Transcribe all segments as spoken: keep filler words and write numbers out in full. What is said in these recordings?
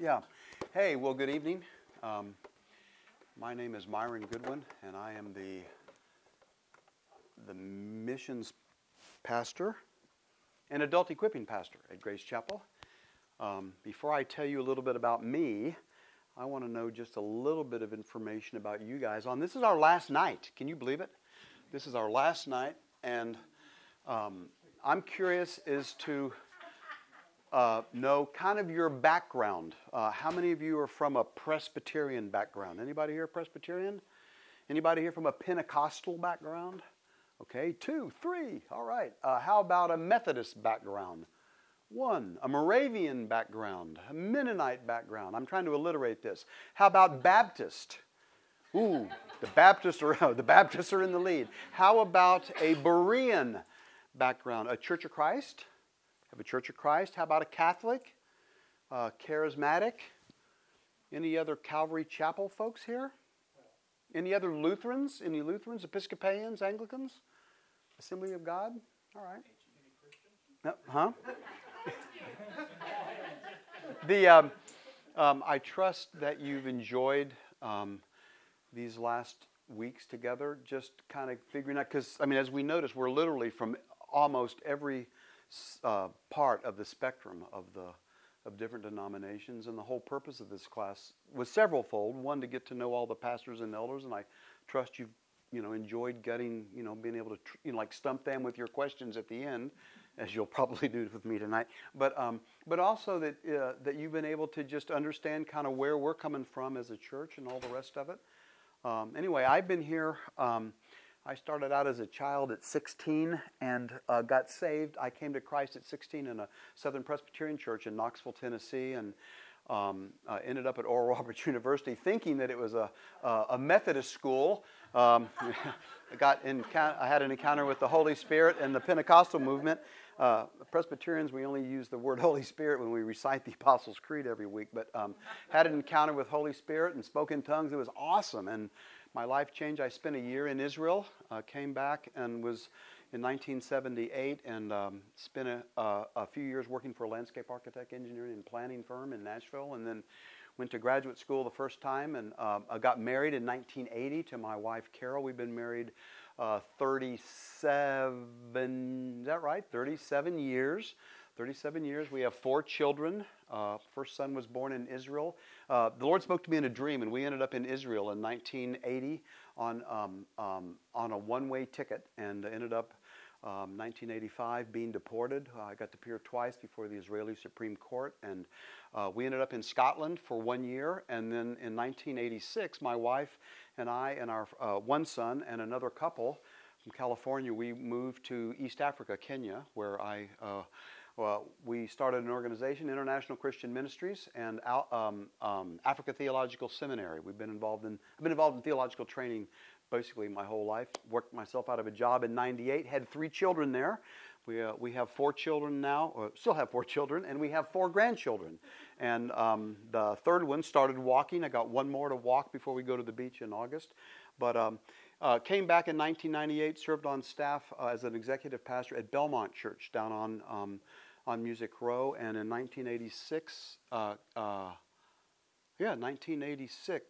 Yeah. Hey, well, good evening. Um, my name is Myron Goodwin, and I am the the missions pastor and adult equipping pastor at Grace Chapel. Um, before I tell you a little bit about me, I want to know just a little bit of information about you guys. On this is our last night. Can you believe it? This is our last night, and um, I'm curious as to Uh, know kind of your background. Uh, how many of you are from a Presbyterian background? Anybody here Presbyterian? Anybody here from a Pentecostal background? Okay, two, three. All right. Uh, how about a Methodist background? One. A Moravian background. A Mennonite background. I'm trying to alliterate this. How about Baptist? Ooh, the Baptists are the Baptists are in the lead. How about a Berean background? A Church of Christ? Have a Church of Christ. How about a Catholic? Uh, charismatic? Any other Calvary Chapel folks here? Any other Lutherans? Any Lutherans, Episcopalians, Anglicans? Assembly of God? All right. No, huh? the um, um, I trust that you've enjoyed um, these last weeks together, just kind of figuring out, because, I mean, as we notice, we're literally from almost every Uh, part of the spectrum of the of different denominations, and the whole purpose of this class was severalfold. One, to get to know all the pastors and elders, and I trust you've you know enjoyed getting you know being able to tr- you know like stump them with your questions at the end, as you'll probably do with me tonight. But um, but also that uh, that you've been able to just understand kind of where we're coming from as a church and all the rest of it. Um, anyway, I've been here. Um, I started out as a child at sixteen and uh, got saved. I came to Christ at sixteen in a Southern Presbyterian church in Knoxville, Tennessee, and um, uh, ended up at Oral Roberts University thinking that it was a, uh, a Methodist school. Um, I, got in, I had an encounter with the Holy Spirit and the Pentecostal movement. Uh, Presbyterians, we only use the word Holy Spirit when we recite the Apostles' Creed every week, but um, had an encounter with Holy Spirit and spoke in tongues. It was awesome, and my life changed. I spent a year in Israel, uh, came back and was in nineteen seventy-eight and um, spent a, uh, a few years working for a landscape architect, engineering, and planning firm in Nashville, and then went to graduate school the first time, and um, I got married in nineteen eighty to my wife, Carol. We've been married uh, thirty-seven, is that right? thirty-seven years. thirty-seven years. We have four children. Uh, first son was born in Israel. Uh, the Lord spoke to me in a dream, and we ended up in Israel in nineteen eighty on um, um, on a one-way ticket, and ended up um, nineteen eighty-five being deported. Uh, I got to appear twice before the Israeli Supreme Court, and uh, we ended up in Scotland for one year, and then in nineteen eighty-six, my wife and I and our uh, one son and another couple from California, we moved to East Africa, Kenya, where I uh, Well, we started an organization, International Christian Ministries, and um, um, Africa Theological Seminary. We've been involved in. I've been involved in theological training basically my whole life. Worked myself out of a job in ninety-eight. Had three children there. We uh, we have four children now, or still have four children, and we have four grandchildren. And um, the third one started walking. I got one more to walk before we go to the beach in August, but. Um, Uh, came back in nineteen ninety-eight, served on staff uh, as an executive pastor at Belmont Church down on um, on Music Row, and in nineteen eighty-six, uh, uh, yeah, nineteen eighty-six,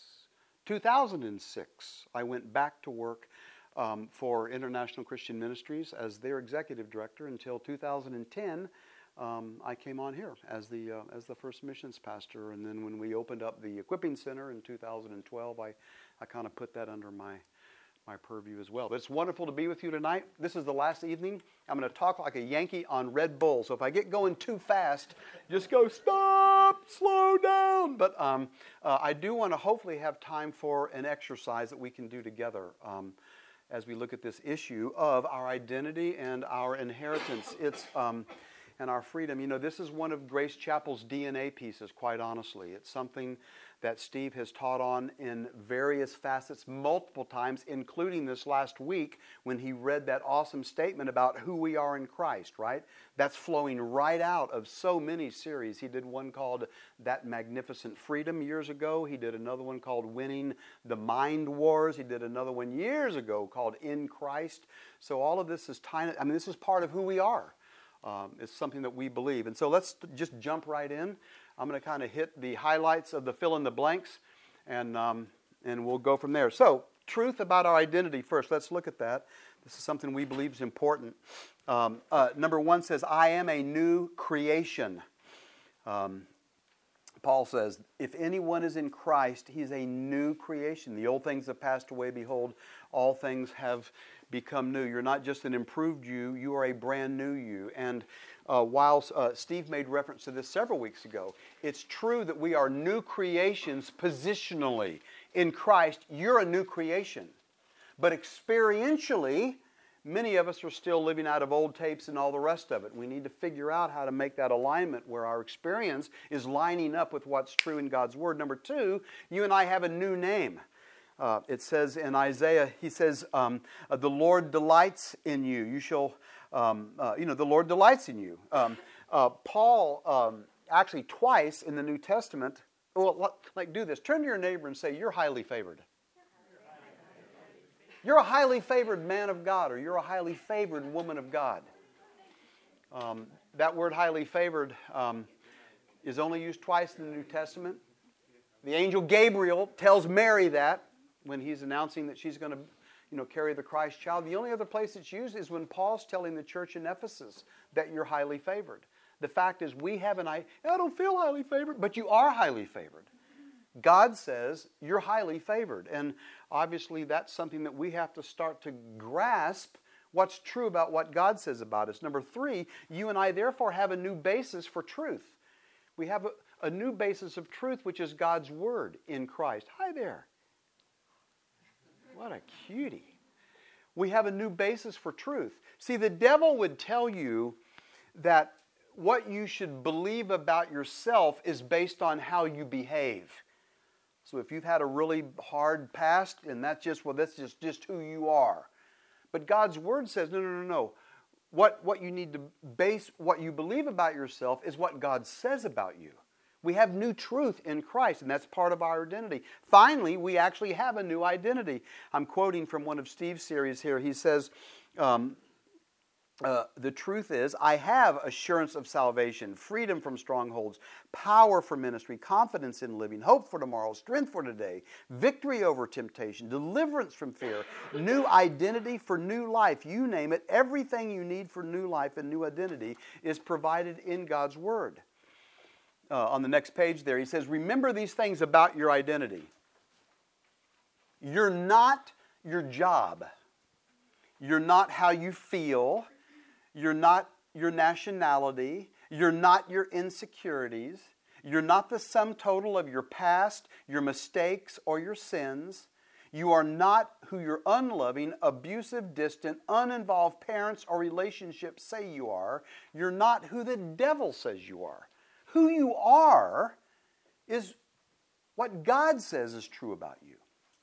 two thousand six, I went back to work um, for International Christian Ministries as their executive director until two thousand ten. Um, I came on here as the uh, as the first missions pastor, and then when we opened up the equipping center in two thousand twelve, I I kind of put that under my. my purview as well. But it's wonderful to be with you tonight. This is the last evening. I'm going to talk like a Yankee on Red Bull. So if I get going too fast, just go stop, slow down. But um, uh, I do want to hopefully have time for an exercise that we can do together um, as we look at this issue of our identity and our inheritance. It's um, and our freedom. You know, this is one of Grace Chapel's D N A pieces, quite honestly. It's something that Steve has taught on in various facets multiple times, including this last week when he read that awesome statement about who we are in Christ, right? That's flowing right out of so many series. He did one called That Magnificent Freedom years ago. He did another one called Winning the Mind Wars. He did another one years ago called In Christ. So all of this is tiny. I mean, this is part of who we are. Um, it's something that we believe. And so let's just jump right in. I'm going to kind of hit the highlights of the fill in the blanks, and um, and we'll go from there. So, truth about our identity first. Let's look at that. This is something we believe is important. Um, uh, number one says, I am a new creation. Um, Paul says, if anyone is in Christ, he's a new creation. The old things have passed away. Behold, all things have become new. You're not just an improved you, you are a brand new you. And uh, while uh, Steve made reference to this several weeks ago, it's true that we are new creations positionally. In Christ, you're a new creation. But experientially, many of us are still living out of old tapes and all the rest of it. We need to figure out how to make that alignment where our experience is lining up with what's true in God's Word. Number two, you and I have a new name. Uh, it says in Isaiah, he says, um, uh, the Lord delights in you. You shall, um, uh, you know, the Lord delights in you. Um, uh, Paul, um, actually twice in the New Testament, well, like do this. Turn to your neighbor and say, you're highly favored. You're a highly favored man of God, or you're a highly favored woman of God. Um, that word highly favored um, is only used twice in the New Testament. The angel Gabriel tells Mary that when he's announcing that she's going to, you know, carry the Christ child. The only other place it's used is when Paul's telling the church in Ephesus that you're highly favored. The fact is, we have an I. I don't feel highly favored, but you are highly favored. God says you're highly favored. And obviously that's something that we have to start to grasp what's true about what God says about us. Number three, you and I therefore have a new basis for truth. We have a, a new basis of truth, which is God's Word in Christ. Hi there. What a cutie. We have a new basis for truth. See, the devil would tell you that what you should believe about yourself is based on how you behave. So if you've had a really hard past, and that's just, well, that's just, just who you are. But God's Word says, no, no, no, no. What, what you need to base what you believe about yourself is what God says about you. We have new truth in Christ, and that's part of our identity. Finally, we actually have a new identity. I'm quoting from one of Steve's series here. He says, um, Uh, the truth is, I have assurance of salvation, freedom from strongholds, power for ministry, confidence in living, hope for tomorrow, strength for today, victory over temptation, deliverance from fear, new identity for new life. You name it, everything you need for new life and new identity is provided in God's Word. Uh, on the next page there, he says, remember these things about your identity. You're not your job. You're not how you feel. You're not your nationality. You're not your insecurities. You're not the sum total of your past, your mistakes, or your sins. You are not who your unloving, abusive, distant, uninvolved parents or relationships say you are. You're not who the devil says you are. Who you are is what God says is true about you.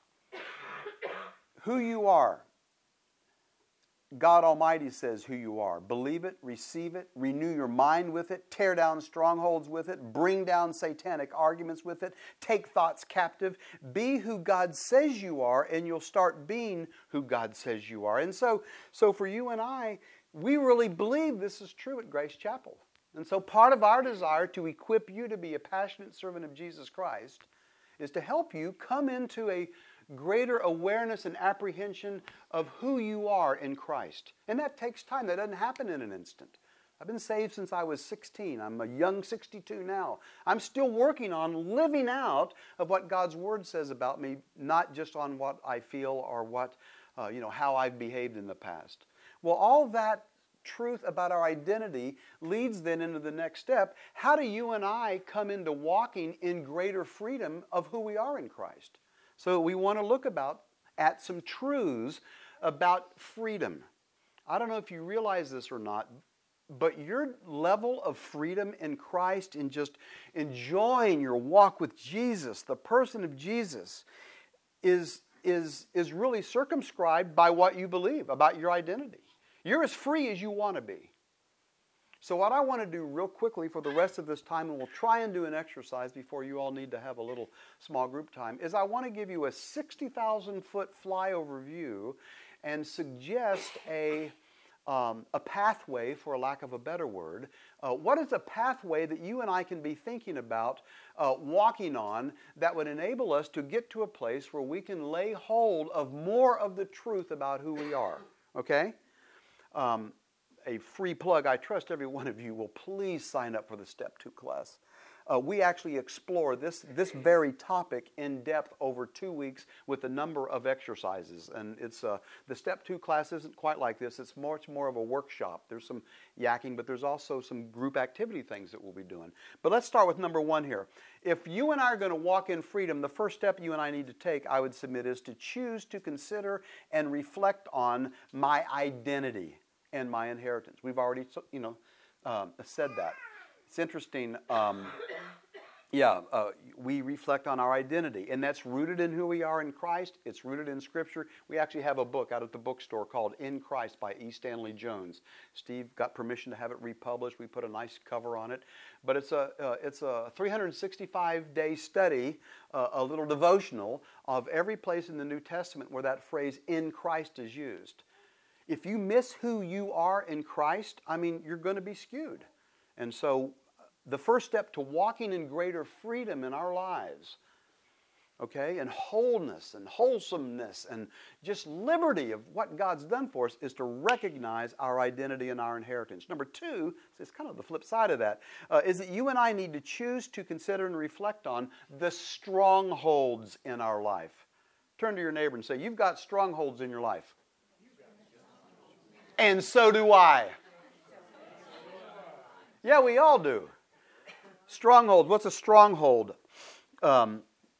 Who you are. God Almighty says who you are. Believe it, receive it, renew your mind with it, tear down strongholds with it, bring down satanic arguments with it, take thoughts captive. Be who God says you are, and you'll start being who God says you are. And so, so for you and I, we really believe this is true at Grace Chapel. And so part of our desire to equip you to be a passionate servant of Jesus Christ is to help you come into a greater awareness and apprehension of who you are in Christ. And that takes time. That doesn't happen in an instant. I've been saved since I was sixteen. I'm a young sixty-two now. I'm still working on living out of what God's Word says about me, not just on what I feel or what, uh, you know, how I've behaved in the past. Well, all that truth about our identity leads then into the next step. How do you and I come into walking in greater freedom of who we are in Christ? So we want to look about at some truths about freedom. I don't know if you realize this or not, but your level of freedom in Christ, in just enjoying your walk with Jesus, the person of Jesus, is, is, is really circumscribed by what you believe about your identity. You're as free as you want to be. So what I want to do real quickly for the rest of this time, and we'll try and do an exercise before you all need to have a little small group time, is I want to give you a sixty thousand foot flyover view and suggest a, um, a pathway, for a lack of a better word. Uh, what is a pathway that you and I can be thinking about uh, walking on that would enable us to get to a place where we can lay hold of more of the truth about who we are? Okay? Um, a free plug. I trust every one of you will please sign up for the Step two class. Uh, we actually explore this, this very topic in depth over two weeks with a number of exercises. And it's uh, the Step two class isn't quite like this. It's much more of a workshop. There's some yakking, but there's also some group activity things that we'll be doing. But let's start with number one here. If you and I are going to walk in freedom, the first step you and I need to take, I would submit, is to choose to consider and reflect on my identity and my inheritance. We've already, you know, um, said that. It's interesting. Um, yeah, uh, we reflect on our identity, and that's rooted in who we are in Christ. It's rooted in Scripture. We actually have a book out at the bookstore called In Christ by E. Stanley Jones. Steve got permission to have it republished. We put a nice cover on it. But it's a uh, it's a three hundred sixty-five day study, uh, a little devotional of every place in the New Testament where that phrase "in Christ" is used. If you miss who you are in Christ, I mean, you're going to be skewed. And so the first step to walking in greater freedom in our lives, okay, and wholeness and wholesomeness and just liberty of what God's done for us is to recognize our identity and our inheritance. Number two, it's kind of the flip side of that, uh, is that you and I need to choose to consider and reflect on the strongholds in our life. Turn to your neighbor and say, you've got strongholds in your life. And so do I. Yeah, we all do. Stronghold. What's a stronghold? Um,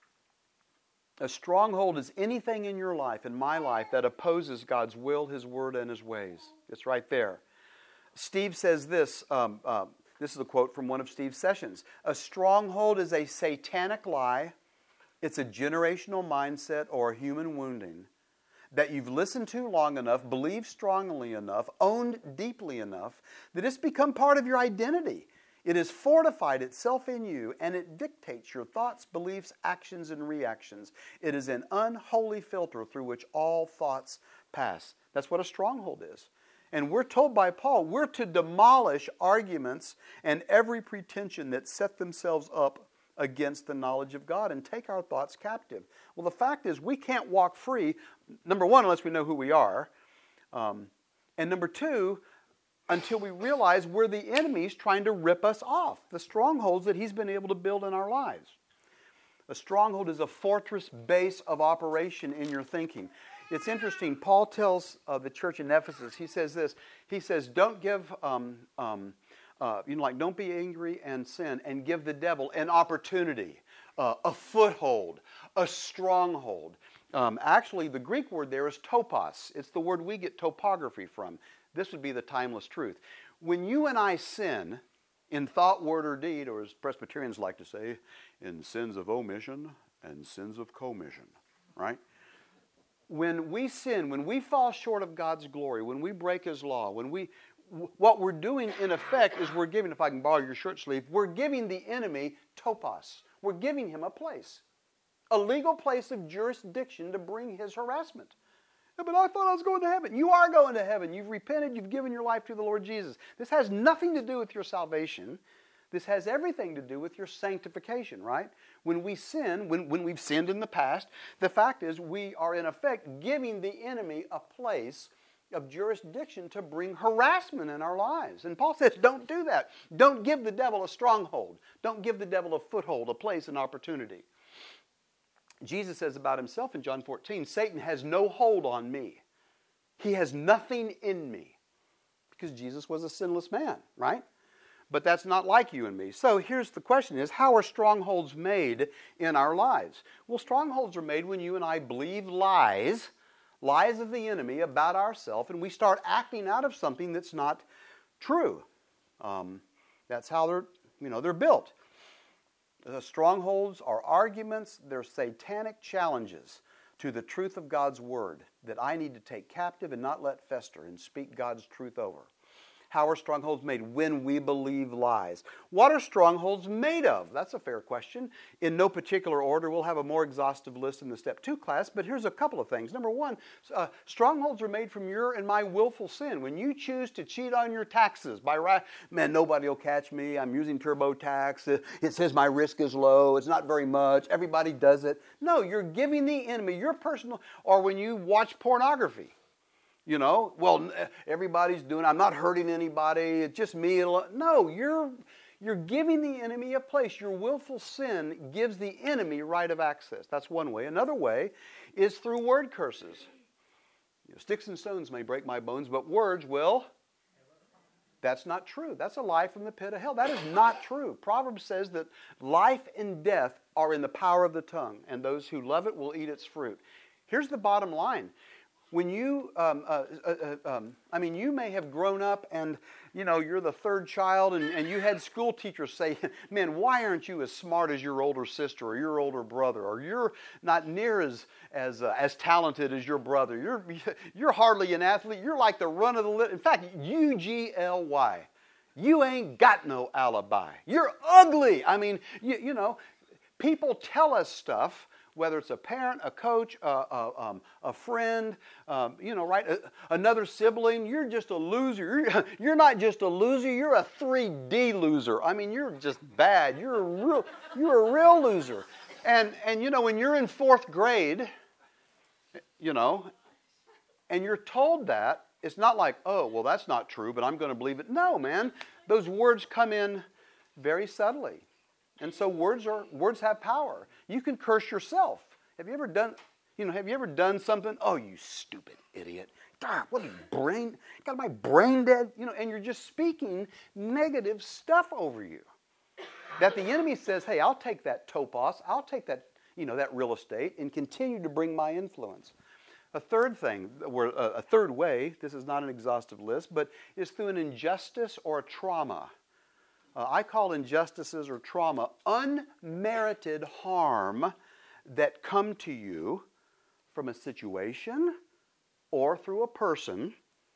a stronghold is anything in your life, in my life, that opposes God's will, His word, and His ways. It's right there. Steve says this. Um, uh, this is a quote from one of Steve's sessions. A stronghold is a satanic lie. It's a generational mindset or a human wounding that you've listened to long enough, believed strongly enough, owned deeply enough, that it's become part of your identity. It has fortified itself in you, and it dictates your thoughts, beliefs, actions, and reactions. It is an unholy filter through which all thoughts pass. That's what a stronghold is. And we're told by Paul, we're to demolish arguments and every pretension that set themselves up against the knowledge of God and take our thoughts captive. Well, the fact is we can't walk free, number one, unless we know who we are, um, and number two, until we realize we're the enemies trying to rip us off, the strongholds that He's been able to build in our lives. A stronghold is a fortress base of operation in your thinking. It's interesting, Paul tells uh, the church in Ephesus, he says this, he says, don't give... Um, um, Uh, you know, like don't be angry and sin, and give the devil an opportunity, uh, a foothold, a stronghold. Um, actually, the Greek word there is topos. It's the word we get topography from. This would be the timeless truth. When you and I sin in thought, word, or deed, or as Presbyterians like to say, in sins of omission and sins of commission, right? When we sin, when we fall short of God's glory, when we break His law, when we what we're doing, in effect, is we're giving, if I can borrow your shirt sleeve, we're giving the enemy topos. We're giving him a place, a legal place of jurisdiction to bring his harassment. Yeah, but I thought I was going to heaven. You are going to heaven. You've repented. You've given your life to the Lord Jesus. This has nothing to do with your salvation. This has everything to do with your sanctification, right? When we sin, when, when we've sinned in the past, the fact is we are, in effect, giving the enemy a place of jurisdiction to bring harassment in our lives. And Paul says, don't do that. Don't give the devil a stronghold. Don't give the devil a foothold, a place, an opportunity. Jesus says about Himself in John fourteen, Satan has no hold on me. He has nothing in me. Because Jesus was a sinless man, right? But that's not like you and me. So here's the question is, how are strongholds made in our lives? Well, strongholds are made when you and I believe lies, lies of the enemy about ourselves, and we start acting out of something that's not true. Um, that's how they're, you know, they're built. The strongholds are arguments, they're satanic challenges to the truth of God's Word that I need to take captive and not let fester and speak God's truth over. How are strongholds made? When we believe lies. What are strongholds made of? That's a fair question. In no particular order, we'll have a more exhaustive list in the step two class, but here's a couple of things. Number one, uh, strongholds are made from your and my willful sin. When you choose to cheat on your taxes by right, man, nobody will catch me. I'm using TurboTax. It, it says my risk is low. It's not very much. Everybody does it. No, you're giving the enemy your personal, or when you watch pornography. You know, well, everybody's doing, I'm not hurting anybody, it's just me. No, you're, you're giving the enemy a place. Your willful sin gives the enemy right of access. That's one way. Another way is through word curses. You know, sticks and stones may break my bones, but words will. That's not true. That's a lie from the pit of hell. That is not true. Proverbs says that life and death are in the power of the tongue, and those who love it will eat its fruit. Here's the bottom line. When you, um, uh, uh, uh, um, I mean, you may have grown up and, you know, you're the third child and, and you had school teachers say, man, why aren't you as smart as your older sister or your older brother? Or you're not near as as uh, as talented as your brother. You're, you're hardly an athlete. You're like the run of the list. In fact, U G L Y. You ain't got no alibi. You're ugly. I mean, you, you know, people tell us stuff. Whether it's a parent, a coach, a, a, um, a friend, um, you know, right, a, another sibling, you're just a loser. You're, you're not just a loser, you're a three D loser. I mean, you're just bad. You're a real, you're a real loser. And, and, you know, when you're in fourth grade, you know, and you're told that, it's not like, oh, well, that's not true, but I'm going to believe it. No, man, those words come in very subtly. And so words are words have power. You can curse yourself. Have you ever done, you know, have you ever done something? Oh, you stupid idiot. God, what are you, brain? Got my brain dead? You know, and you're just speaking negative stuff over you. That the enemy says, hey, I'll take that topos, I'll take that, you know, that real estate and continue to bring my influence. A third thing, or a third way, this is not an exhaustive list, but is through an injustice or a trauma. Uh, I call injustices or trauma unmerited harm that come to you from a situation or through a person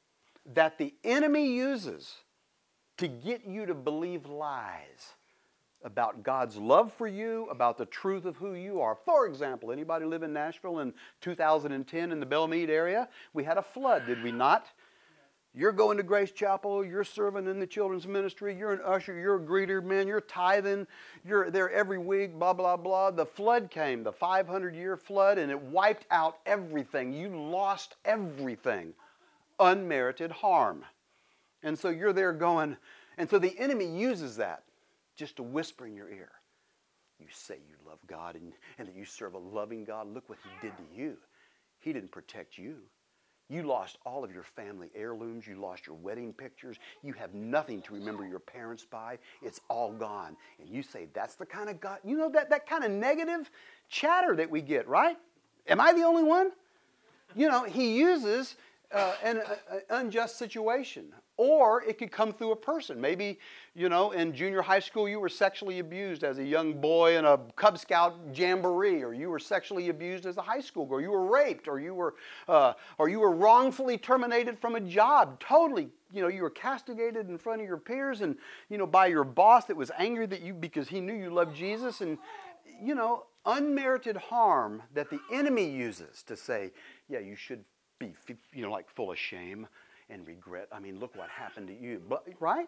that the enemy uses to get you to believe lies about God's love for you, about the truth of who you are. For example, anybody live in Nashville in two thousand ten in the Belmead area? We had a flood, did we not? You're going to Grace Chapel, you're serving in the children's ministry, you're an usher, you're a greeter, man, you're tithing, you're there every week, blah, blah, blah. The flood came, the five hundred year flood, and it wiped out everything. You lost everything. Unmerited harm. And so you're there going, and so the enemy uses that just to whisper in your ear. You say you love God and, and that you serve a loving God. Look what He did to you. He didn't protect you. You lost all of your family heirlooms. You lost your wedding pictures. You have nothing to remember your parents by. It's all gone. And you say, that's the kind of God, you know, that, that kind of negative chatter that we get, right? Am I the only one? You know, he uses uh, an uh, unjust situation. Or it could come through a person. Maybe, you know, in junior high school you were sexually abused as a young boy in a Cub Scout jamboree, or you were sexually abused as a high school girl, you were raped, or you were, uh, or you were wrongfully terminated from a job. Totally, you know, you were castigated in front of your peers, and you know, by your boss that was angry that you because he knew you loved Jesus, and you know, unmerited harm that the enemy uses to say, yeah, you should be, you know, like full of shame and regret. I mean, look what happened to you. But, right?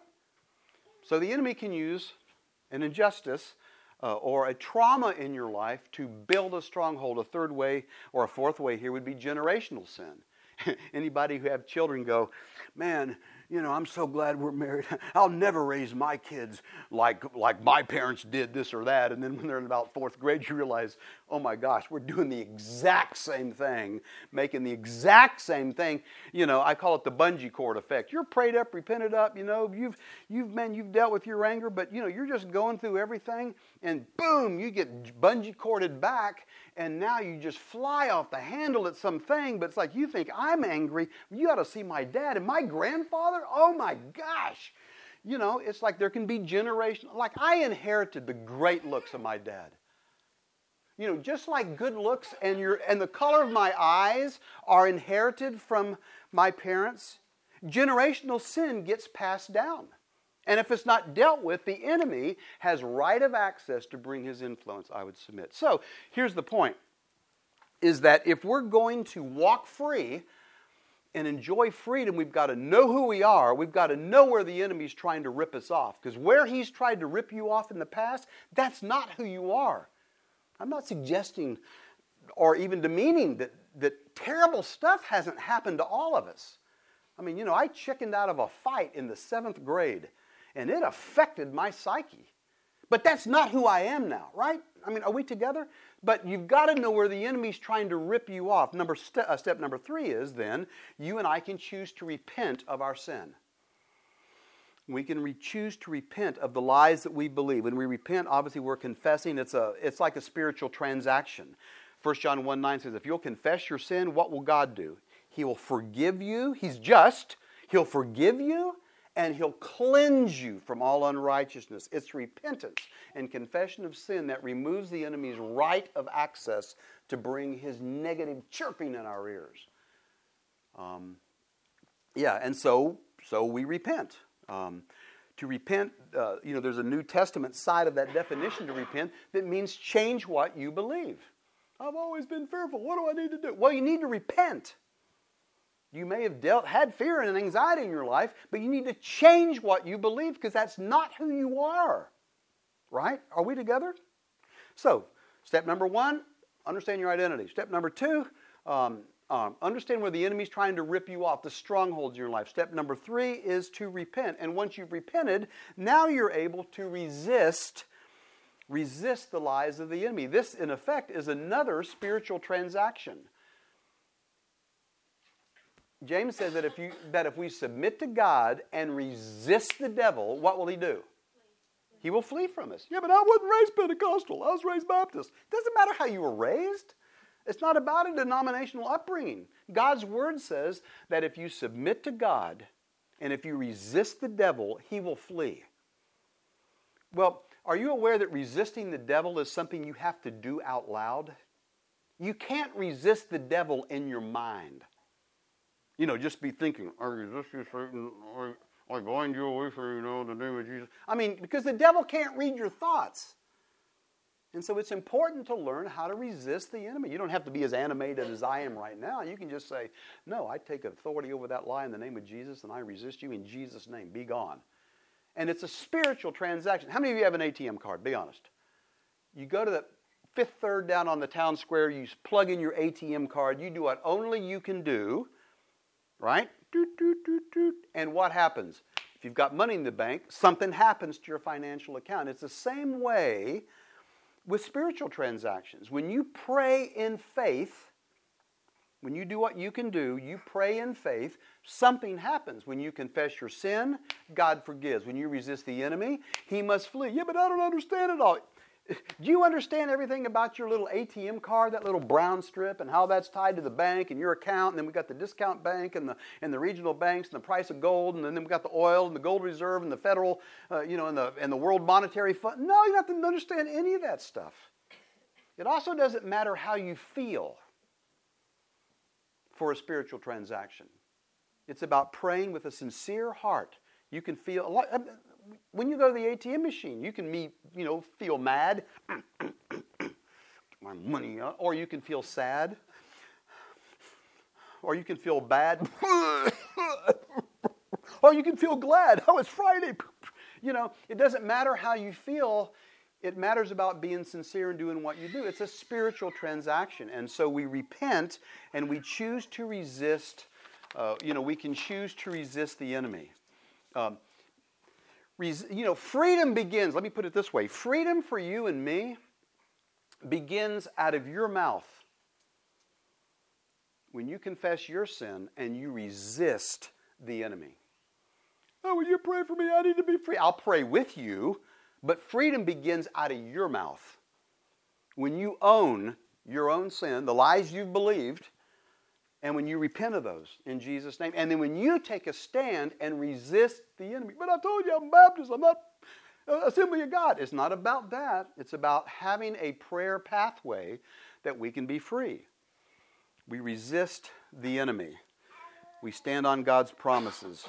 So the enemy can use an injustice uh, or a trauma in your life to build a stronghold. A third way or a fourth way here would be generational sin. Anybody who have children go, man, you know, I'm so glad we're married. I'll never raise my kids like like my parents did this or that. And then when they're in about fourth grade, you realize, oh my gosh, we're doing the exact same thing, making the exact same thing. You know, I call it the bungee cord effect. You're prayed up, repented up, you know, you've, you've, man, you've dealt with your anger, but, you know, you're just going through everything, and boom, you get bungee corded back, and now you just fly off the handle at something, but it's like you think, I'm angry. You ought to see my dad and my grandfather. Oh my gosh. You know, it's like there can be generational. Like I inherited the great looks of my dad. You know, just like good looks and your and the color of my eyes are inherited from my parents. generational sin gets passed down. And if it's not dealt with, the enemy has right of access to bring his influence, I would submit. So here's the point, is that if we're going to walk free and enjoy freedom, we've got to know who we are. We've got to know where the enemy's trying to rip us off. Because where he's tried to rip you off in the past, that's not who you are. I'm not suggesting or even demeaning that, that terrible stuff hasn't happened to all of us. I mean, you know, I chickened out of a fight in the seventh grade, and it affected my psyche. But that's not who I am now, right? I mean, are we together? But you've got to know where the enemy's trying to rip you off. Number st- uh, step number three is then, you and I can choose to repent of our sin. We can re- choose to repent of the lies that we believe. When we repent, obviously we're confessing. It's a it's like a spiritual transaction. First John one nine says, if you'll confess your sin, what will God do? He will forgive you. He's just. He'll forgive you, and He'll cleanse you from all unrighteousness. It's repentance and confession of sin that removes the enemy's right of access to bring his negative chirping in our ears. Um, yeah, and so so we repent. Um, to repent, uh, you know, there's a New Testament side of that definition to repent that means change what you believe. I've always been fearful. What do I need to do? Well, you need to repent. You may have dealt, had fear and anxiety in your life, but you need to change what you believe because that's not who you are. Right? Are we together? So, step number one, understand your identity. Step number two, um, um, understand where the enemy's trying to rip you off, the strongholds in your life. Step number three is to repent. And once you've repented, now you're able to resist, resist the lies of the enemy. This, in effect, is another spiritual transaction. James says that if you that if we submit to God and resist the devil, what will he do? He will flee from us. Yeah, but I wasn't raised Pentecostal. I was raised Baptist. It doesn't matter how you were raised. It's not about a denominational upbringing. God's Word says that if you submit to God and if you resist the devil, he will flee. Well, are you aware that resisting the devil is something you have to do out loud? You can't resist the devil in your mind. You know, just be thinking, I resist you, Satan, I, I bind you away from, you know, the name of Jesus. I mean, because the devil can't read your thoughts. And so it's important to learn how to resist the enemy. You don't have to be as animated as I am right now. You can just say, no, I take authority over that lie in the name of Jesus, and I resist you in Jesus' name. Be gone. And it's a spiritual transaction. How many of you have an A T M card? Be honest. You go to the Fifth Third down on the town square, you plug in your A T M card, you do what only you can do, right? Doot, doot, doot, doot. And what happens? If you've got money in the bank, something happens to your financial account. It's the same way with spiritual transactions. When you pray in faith, when you do what you can do, you pray in faith, something happens. When you confess your sin, God forgives. When you resist the enemy, he must flee. Yeah, but I don't understand it all. Do you understand everything about your little A T M card, that little brown strip, and how that's tied to the bank and your account? And then we've got the discount bank and the and the regional banks and the price of gold, and then we've got the oil and the gold reserve and the federal, uh, you know, and the and the World Monetary Fund. No, you don't have to understand any of that stuff. It also doesn't matter how you feel for a spiritual transaction. It's about praying with a sincere heart. You can feel a lot. When you go to the A T M machine, you can meet, you know, feel mad, my money, or you can feel sad, or you can feel bad, or you can feel glad. Oh, it's Friday. You know, it doesn't matter how you feel. It matters about being sincere and doing what you do. It's a spiritual transaction, and so we repent and we choose to resist. Uh, you know, we can choose to resist the enemy. Um, You know, freedom begins, let me put it this way. Freedom for you and me begins out of your mouth when you confess your sin and you resist the enemy. Oh, will you pray for me? I need to be free. I'll pray with you, but freedom begins out of your mouth. When you own your own sin, the lies you've believed, and when you repent of those in Jesus' name. And then when you take a stand and resist the enemy. But I told you I'm Baptist. I'm not Assembly of God. It's not about that. It's about having a prayer pathway that we can be free. We resist the enemy. We stand on God's promises.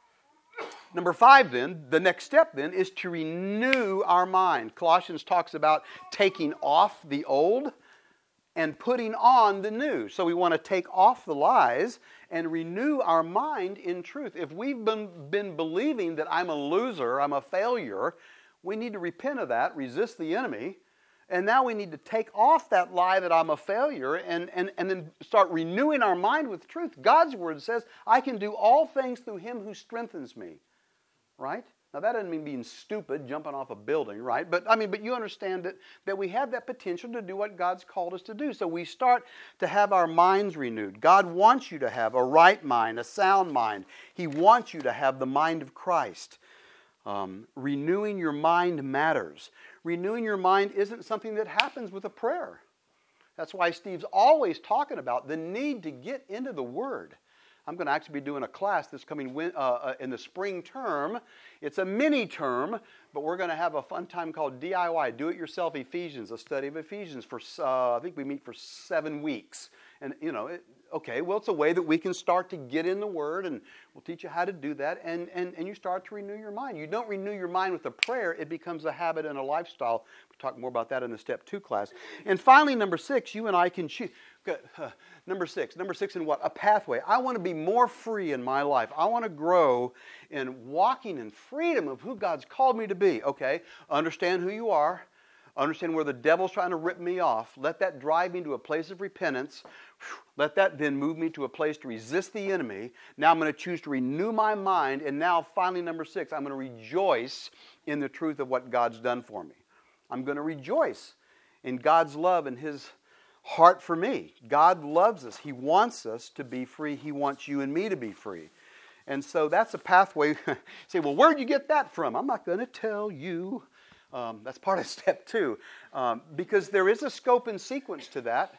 Number five then, the next step then, is to renew our mind. Colossians talks about taking off the old and putting on the new. So we want to take off the lies and renew our mind in truth. If we've been, been believing that I'm a loser, I'm a failure, we need to repent of that, resist the enemy, and now we need to take off that lie that I'm a failure and, and, and then start renewing our mind with truth. God's Word says, I can do all things through Him who strengthens me. Right? Now that doesn't mean being stupid, jumping off a building, right? But I mean, but you understand that, that we have that potential to do what God's called us to do. So we start to have our minds renewed. God wants you to have a right mind, a sound mind. He wants you to have the mind of Christ. Um, renewing your mind matters. Renewing your mind isn't something that happens with a prayer. That's why Steve's always talking about the need to get into the Word. I'm going to actually be doing a class this coming win, uh, uh, in the spring term. It's a mini term, but we're going to have a fun time called D I Y, Do-It-Yourself Ephesians, a study of Ephesians for, uh, I think we meet for seven weeks. And, you know, it, okay, well, it's a way that we can start to get in the Word, and we'll teach you how to do that, and, and, and you start to renew your mind. You don't renew your mind with a prayer, it becomes a habit and a lifestyle. We'll talk more about that in the Step two class. And finally, number six, you and I can choose. Uh, number six. Number six in what? A pathway. I want to be more free in my life. I want to grow in walking in freedom of who God's called me to be. Okay, understand who you are. Understand where the devil's trying to rip me off. Let that drive me to a place of repentance. Let that then move me to a place to resist the enemy. Now I'm going to choose to renew my mind. And now finally, number six, I'm going to rejoice in the truth of what God's done for me. I'm going to rejoice in God's love and His heart for me. God loves us. He wants us to be free. He wants you and me to be free. And so that's a pathway. You say, well, where'd you get that from? I'm not going to tell you. Um, that's part of step two. Um, because there is a scope and sequence to that.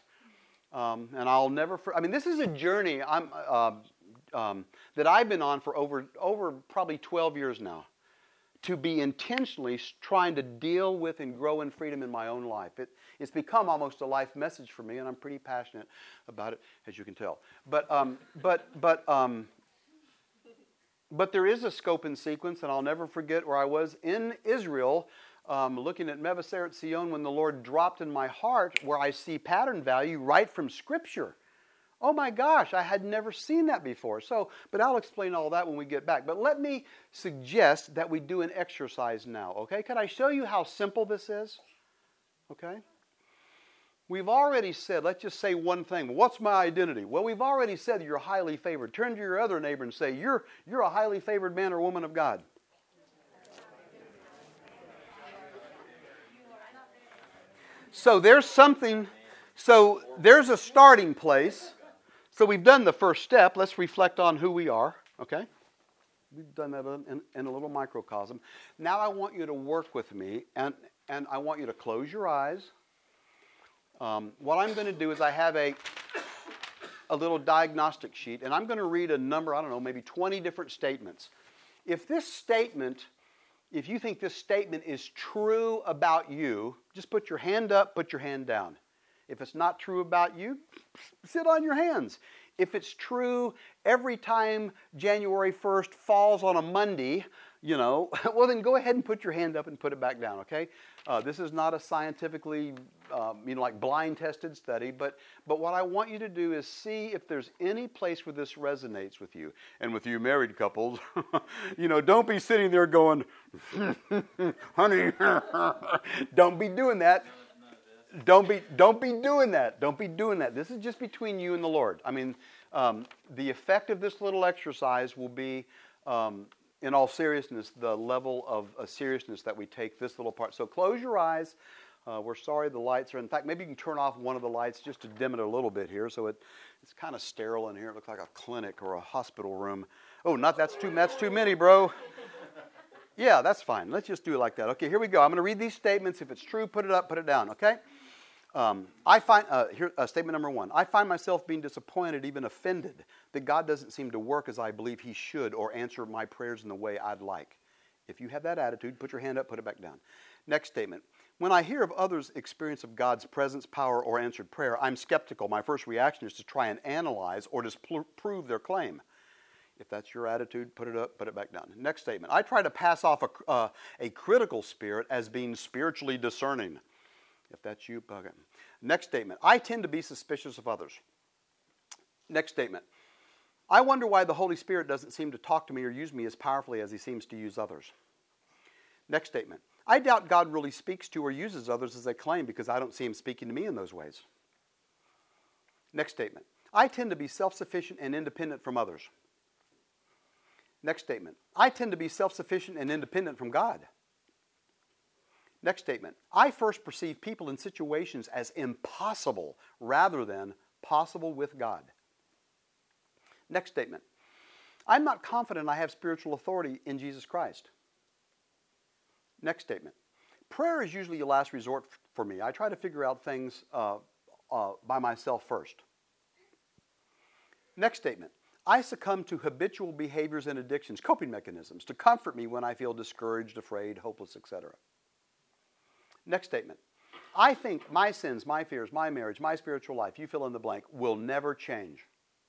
Um, and I'll never, for, I mean, this is a journey I'm, uh, um, that I've been on for over, over probably twelve years now. To be intentionally trying to deal with and grow in freedom in my own life. It, it's become almost a life message for me, and I'm pretty passionate about it, as you can tell. But um, but but um, but there is a scope and sequence, and I'll never forget where I was in Israel, um, looking at Mevaseret Zion, when the Lord dropped in my heart where I see pattern value right from Scripture. Oh my gosh, I had never seen that before. So, but I'll explain all that when we get back. But let me suggest that we do an exercise now, okay? Can I show you how simple this is? Okay? We've already said, let's just say one thing. What's my identity? Well, we've already said you're highly favored. Turn to your other neighbor and say, you're, you're a highly favored man or woman of God. So there's something, so there's a starting place. So we've done the first step. Let's reflect on who we are, okay? We've done that in, in a little microcosm. Now I want you to work with me, and, and I want you to close your eyes. Um, what I'm going to do is I have a, a little diagnostic sheet, and I'm going to read a number, I don't know, maybe twenty different statements. If this statement, if you think this statement is true about you, just put your hand up, put your hand down. If it's not true about you, sit on your hands. If it's true every time January first falls on a Monday, you know, well then go ahead and put your hand up and put it back down, okay? Uh, this is not a scientifically, um, you know, like blind tested study, but, but what I want you to do is see if there's any place where this resonates with you. And with you married couples, you know, don't be sitting there going, honey, don't be doing that. Don't be, don't be doing that. Don't be doing that. This is just between you and the Lord. I mean, um, the effect of this little exercise will be, um, in all seriousness, the level of uh, seriousness that we take this little part. So close your eyes. Uh, we're sorry the lights are, in fact, maybe you can turn off one of the lights just to dim it a little bit here. So it, it's kind of sterile in here. It looks like a clinic or a hospital room. Oh, not that's too, that's too many, bro. Yeah, that's fine. Let's just do it like that. Okay, here we go. I'm going to read these statements. If it's true, put it up, put it down, okay? Um, I find, uh, here, uh, statement number one, I find myself being disappointed, even offended, that God doesn't seem to work as I believe He should or answer my prayers in the way I'd like. If you have that attitude, put your hand up, put it back down. Next statement, when I hear of others' experience of God's presence, power, or answered prayer, I'm skeptical. My first reaction is to try and analyze or disprove their claim. If that's your attitude, put it up, put it back down. Next statement. I try to pass off a, uh, a critical spirit as being spiritually discerning. If that's you, bug it. Next statement. I tend to be suspicious of others. Next statement. I wonder why the Holy Spirit doesn't seem to talk to me or use me as powerfully as he seems to use others. Next statement. I doubt God really speaks to or uses others as they claim because I don't see him speaking to me in those ways. Next statement. I tend to be self-sufficient and independent from others. Next statement. I tend to be self-sufficient and independent from God. Next statement. I first perceive people and situations as impossible rather than possible with God. Next statement. I'm not confident I have spiritual authority in Jesus Christ. Next statement. Prayer is usually a last resort for me. I try to figure out things uh, uh, by myself first. Next statement. I succumb to habitual behaviors and addictions, coping mechanisms, to comfort me when I feel discouraged, afraid, hopeless, et cetera. Next statement. I think my sins, my fears, my marriage, my spiritual life, you fill in the blank, will never change.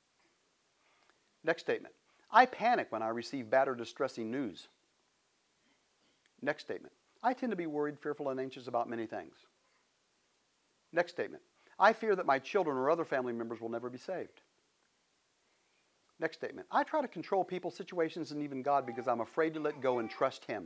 Next statement. I panic when I receive bad or distressing news. Next statement. I tend to be worried, fearful, and anxious about many things. Next statement. I fear that my children or other family members will never be saved. Next statement. I try to control people, situations, and even God because I'm afraid to let go and trust him.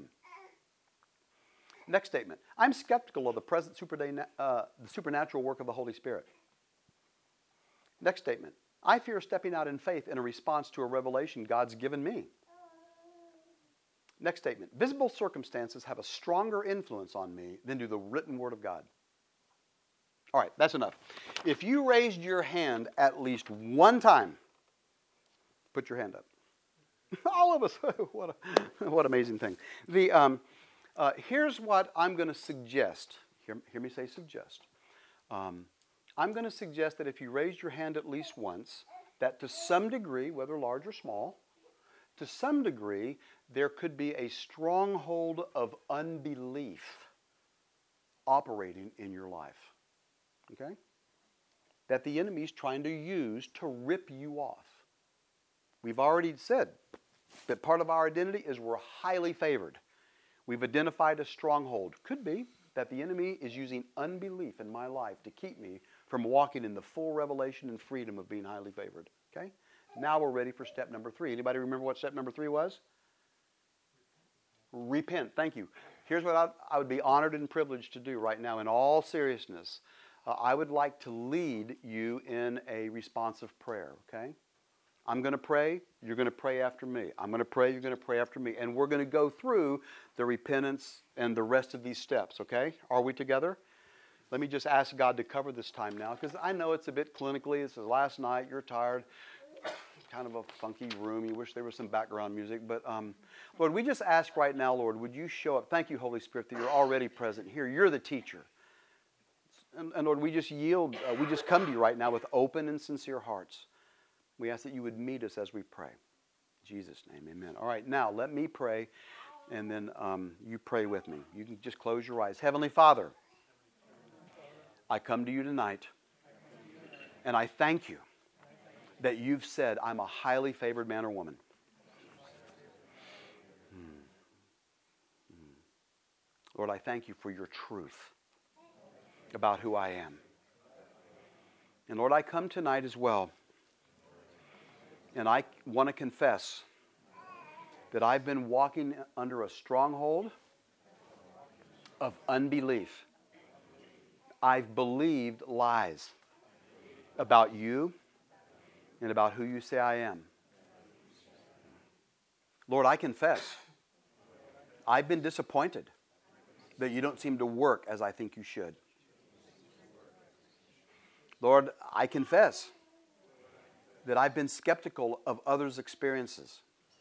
Next statement. I'm skeptical of the present uh, the supernatural work of the Holy Spirit. Next statement. I fear stepping out in faith in a response to a revelation God's given me. Next statement. Visible circumstances have a stronger influence on me than do the written Word of God. All right, that's enough. If you raised your hand at least one time, put your hand up. All of us. What a, what amazing thing. The, um, uh, here's what I'm going to suggest. Hear, hear me say suggest. Um, I'm going to suggest that if you raised your hand at least once, that to some degree, whether large or small, to some degree, there could be a stronghold of unbelief operating in your life. Okay? That the enemy's trying to use to rip you off. We've already said that part of our identity is we're highly favored. We've identified a stronghold. Could be that the enemy is using unbelief in my life to keep me from walking in the full revelation and freedom of being highly favored. Okay? Now we're ready for step number three. Anybody remember what step number three was? Repent. Thank you. Here's what I, I would be honored and privileged to do right now in all seriousness. Uh, I would like to lead you in a responsive prayer, okay? I'm going to pray. You're going to pray after me. I'm going to pray. You're going to pray after me. And we're going to go through the repentance and the rest of these steps, okay? Are we together? Let me just ask God to cover this time now because I know it's a bit clinically. This is last night. You're tired. Kind of a funky room. You wish there was some background music. But, um, Lord, we just ask right now, Lord, would you show up? Thank you, Holy Spirit, that you're already present here. You're the teacher. And, and Lord, we just yield. Uh, we just come to you right now with open and sincere hearts. We ask that you would meet us as we pray. In Jesus' name, amen. All right, now let me pray, and then um, you pray with me. You can just close your eyes. Heavenly Father, I come to you tonight, and I thank you that you've said I'm a highly favored man or woman. Hmm. Hmm. Lord, I thank you for your truth about who I am. And Lord, I come tonight as well, and I want to confess that I've been walking under a stronghold of unbelief. I've believed lies about you and about who you say I am. Lord, I confess I've been disappointed that you don't seem to work as I think you should. Lord, I confess that I've been skeptical of others' experiences.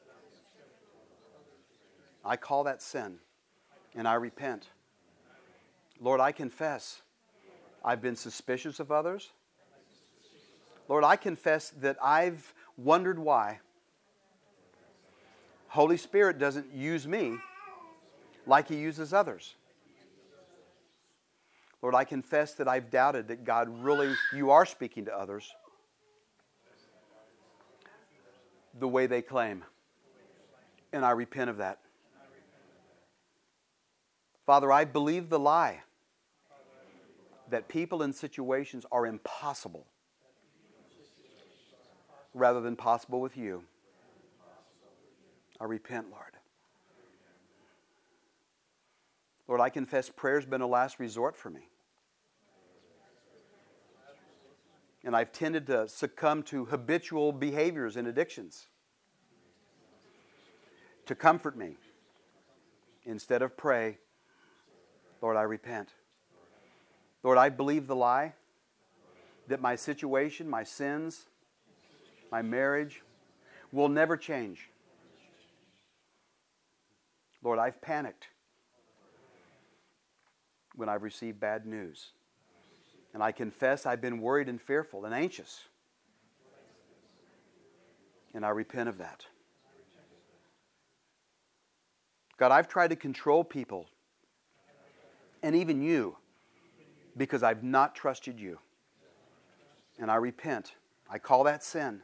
I call that sin, and I repent. Lord, I confess I've been suspicious of others. Lord, I confess that I've wondered why Holy Spirit doesn't use me like He uses others. Lord, I confess that I've doubted that God really, you are speaking to others. the way they claim. And I repent of that. Father, I believe the lie that people in situations are impossible rather than possible with you. I repent, Lord. Lord, I confess prayer's been a last resort for me. And I've tended to succumb to habitual behaviors and addictions to comfort me. Instead of pray, Lord, I repent. Lord, I believe the lie that my situation, my sins, my marriage will never change. Lord, I've panicked when I've received bad news. And I confess I've been worried and fearful and anxious. And I repent of that. God, I've tried to control people and even you because I've not trusted you. And I repent. I call that sin.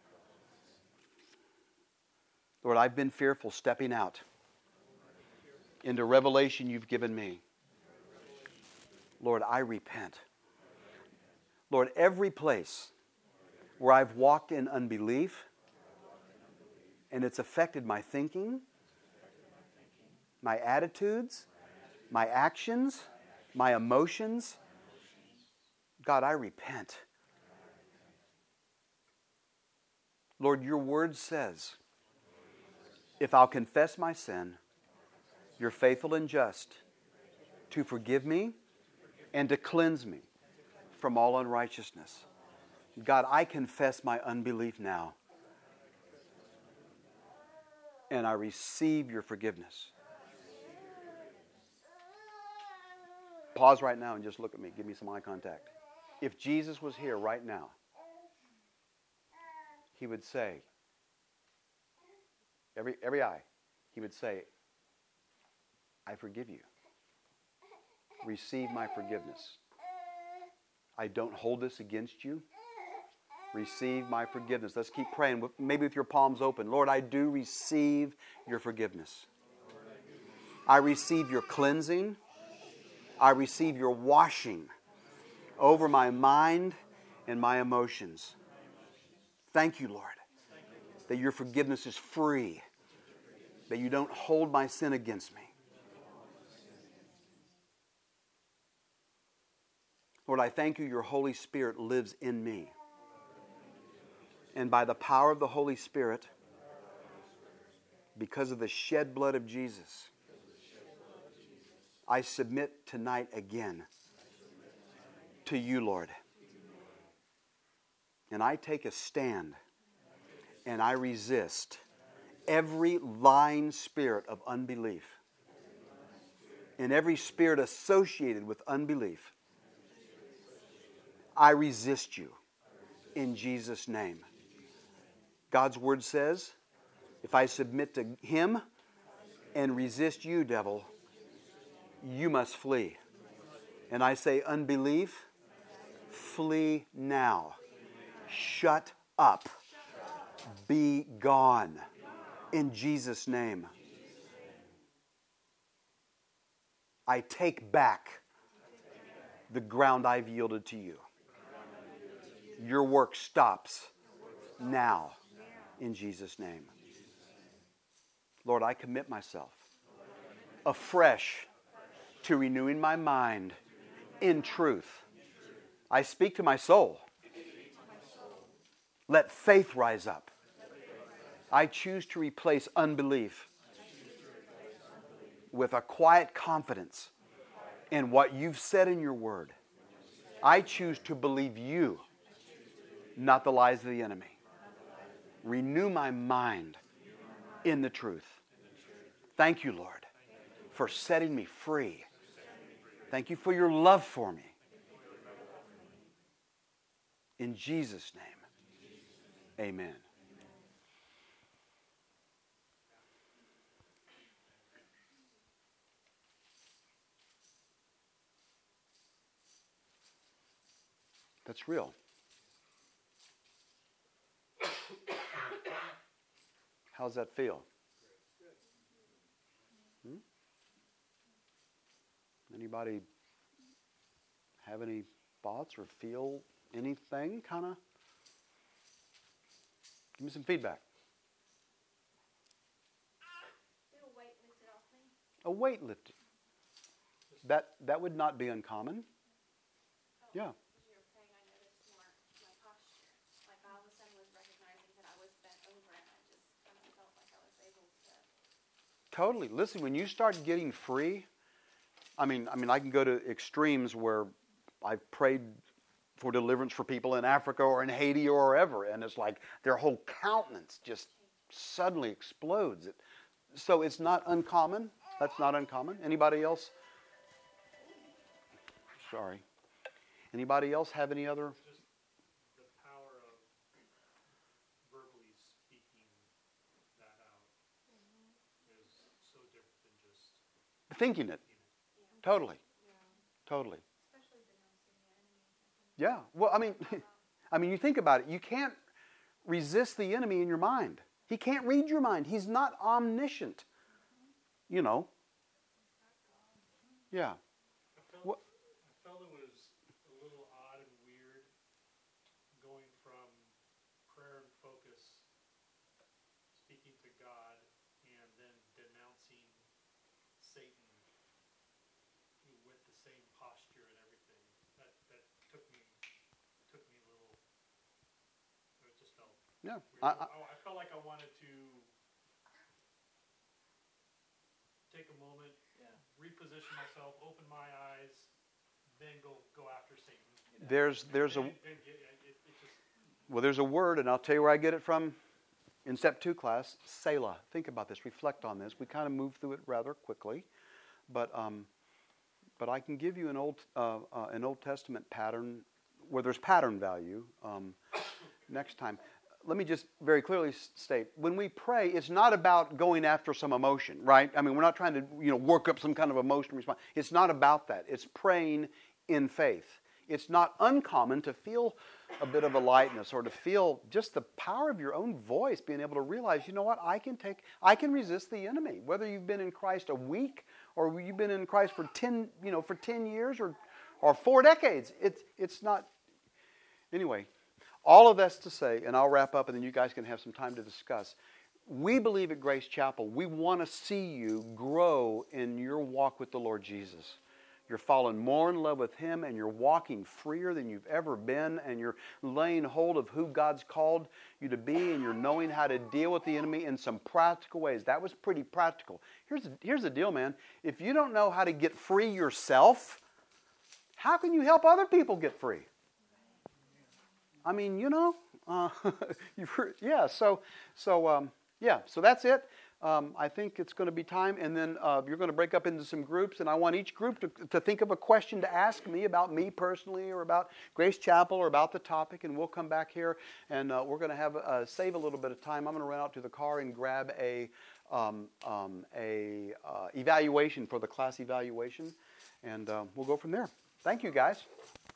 Lord, I've been fearful stepping out into revelation you've given me. Lord, I repent. Lord, every place where I've walked in unbelief and it's affected my thinking, my attitudes, my actions, my emotions, God, I repent. Lord, your word says, if I'll confess my sin, you're faithful and just to forgive me and to cleanse me from all unrighteousness. God, I confess my unbelief now. And I receive your forgiveness. Pause right now and just look at me. Give me some eye contact. If Jesus was here right now, he would say, every, every eye, he would say, I forgive you. Receive my forgiveness. I don't hold this against you. Receive my forgiveness. Let's keep praying, maybe with your palms open. Lord, I do receive your forgiveness. I receive your cleansing. I receive your washing over my mind and my emotions. Thank you, Lord, that your forgiveness is free, that you don't hold my sin against me. Lord, I thank you your Holy Spirit lives in me. And by the power of the Holy Spirit, because of the shed blood of Jesus, I submit tonight again to you, Lord. And I take a stand and I resist every lying spirit of unbelief and every spirit associated with unbelief. I resist you in Jesus' name. God's word says, if I submit to him and resist you, devil, you must flee. And I say, unbelief, flee now. Shut up. Be gone. In Jesus' name. I take back the ground I've yielded to you. Your work stops now. In Jesus' name. Lord, I commit myself afresh to renewing my mind in truth. I speak to my soul. Let faith rise up. I choose to replace unbelief with a quiet confidence in what you've said in your word. I choose to believe you, not the lies of the enemy. Renew my mind in the truth. Thank you, Lord, for setting me free. Thank you for your love for me. In Jesus' name, amen. That's real. How's that feel? Hmm? Anybody have any thoughts or feel anything? Kind of. Give me some feedback. Feel a weight lifted off me. A weight lifted. That that would not be uncommon. Oh, Yeah. As you were praying, I noticed more my posture. Like I all of a sudden was recognizing that I was bent over, and I just kind of felt like I was able to. Totally. Listen, when you start getting free, I mean, I mean, I can go to extremes where I've prayed for deliverance for people in Africa or in Haiti or wherever, and it's like their whole countenance just suddenly explodes. It, so it's not uncommon. That's not uncommon. Anybody else? Sorry. Anybody else have any other? Just the power of verbally speaking that out is so different than just Thinking it. Totally. Totally. Especially denouncing the enemy. Yeah. Well, I mean, I mean, you think about it. You can't resist the enemy in your mind. He can't read your mind. He's not omniscient. You know. Yeah. I felt, What? I felt it was a little odd and weird going from prayer and focus, speaking to God, and then denouncing Satan with the same posture and everything. That that took me took me a little. It just felt Yeah. weird. I, I, I, I felt like I wanted to take a moment, reposition myself, open my eyes, then go go after Satan. there's there's a Then- then get- it- it just- well, there's a word, and I'll tell you where I get it from. In Step Two class, Selah. Think about this. Reflect on this. We kind of move through it rather quickly, but um, but I can give you an old uh, uh, an Old Testament pattern where there's pattern value. Um, next time, let me just very clearly state: when we pray, it's not about going after some emotion, right? I mean, we're not trying to you know work up some kind of emotional response. It's not about that. It's praying in faith. It's not uncommon to feel a bit of a lightness or to feel just the power of your own voice, being able to realize, you know what, I can take, I can resist the enemy. Whether you've been in Christ a week or you've been in Christ for ten, you know, for ten years or, or four decades, it's it's not. Anyway, all of that's to say, and I'll wrap up, and then you guys can have some time to discuss. We believe at Grace Chapel, we want to see you grow in your walk with the Lord Jesus. You're falling more in love with Him, and you're walking freer than you've ever been, and you're laying hold of who God's called you to be, and you're knowing how to deal with the enemy in some practical ways. That was pretty practical. Here's the, here's the deal, man. If you don't know how to get free yourself, how can you help other people get free? I mean, you know, uh, you've heard, yeah. So, so um, yeah. So that's it. Um, I think it's going to be time, and then uh, you're going to break up into some groups, and I want each group to, to think of a question to ask me about me personally, or about Grace Chapel, or about the topic, and we'll come back here, and uh, we're going to have uh, save a little bit of time. I'm going to run out to the car and grab a um, um, a uh, evaluation for the class evaluation, and uh, we'll go from there. Thank you, guys.